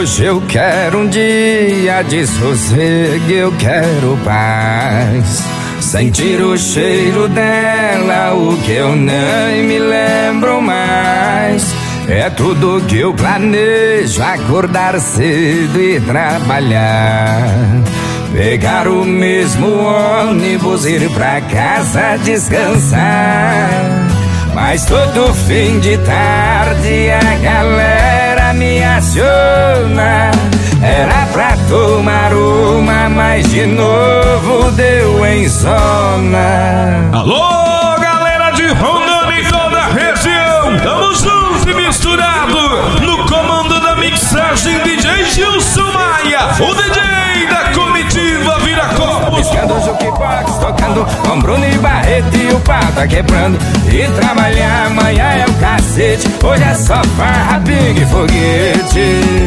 Hoje eu quero um dia de sossego, eu quero paz. Sentir o cheiro dela, o que eu nem me lembro mais. É tudo que eu planejo, acordar cedo e trabalhar. Pegar o mesmo ônibus, ir pra casa descansar. Mas todo fim de tarde a galera me aciona. Era pra tomar uma, mas de novo deu em zona. Alô, galera de Rondônia e toda a região, estamos juntos e misturados. No comando da mixagem, DJ Gilson Maia, o DJ da comitiva Viracopos. Piscando jukebox, tocando com Bruno e Barreto e o pau tá quebrando. E trabalhar amanhã é o cacete, hoje é só farra, pingue e foguete.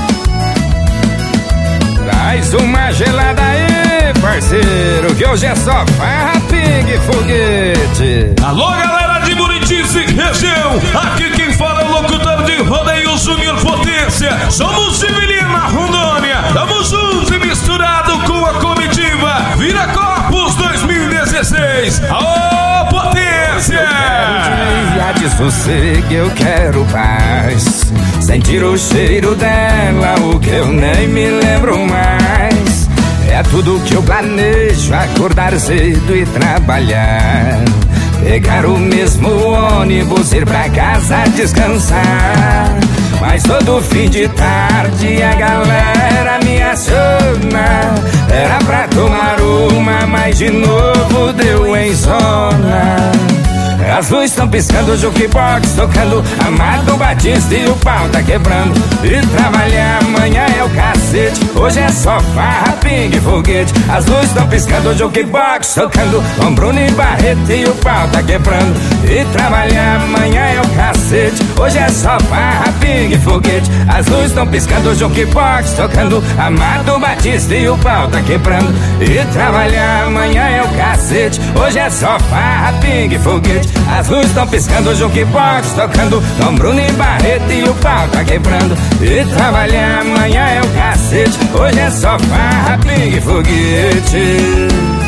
Traz uma gelada aí, parceiro, que hoje é só farra, pingue e foguete. Alô, galera de Buritice região, aqui quem fala é o locutor de rodeio Júnior Potência. Somos Civilina Rondônia, estamos juntos e misturados com a comitiva Viracopos 2016. Aô, Potência! Dia de sossego, eu quero paz. Sentir o cheiro dela, o que eu nem me lembro mais. É tudo que eu planejo, acordar cedo e trabalhar. Pegar o mesmo ônibus, ir pra casa descansar. Mas todo fim de tarde a galera me aciona. Era pra tomar uma, mas de novo deu em zona. As luzes estão piscando, o jukebox tocando, Amado Batista e o pau tá quebrando. E trabalhar amanhã é o cacete, hoje é só farra, pingue e foguete. As luzes estão piscando, o jukebox tocando, com Bruno e Barreto e o pau tá quebrando. E trabalhar amanhã é o cacete, hoje é só farra, pingue e foguete. As luzes estão piscando, o jukebox tocando, Amado Batista e o pau tá quebrando. E trabalhar amanhã é o cacete, hoje é só farra, pingue e foguete. As luzes estão piscando, o jukebox tocando, com Bruno e Barreto e o pau tá quebrando. E trabalhar amanhã é o cacete, hoje é só farra, pingue e foguete.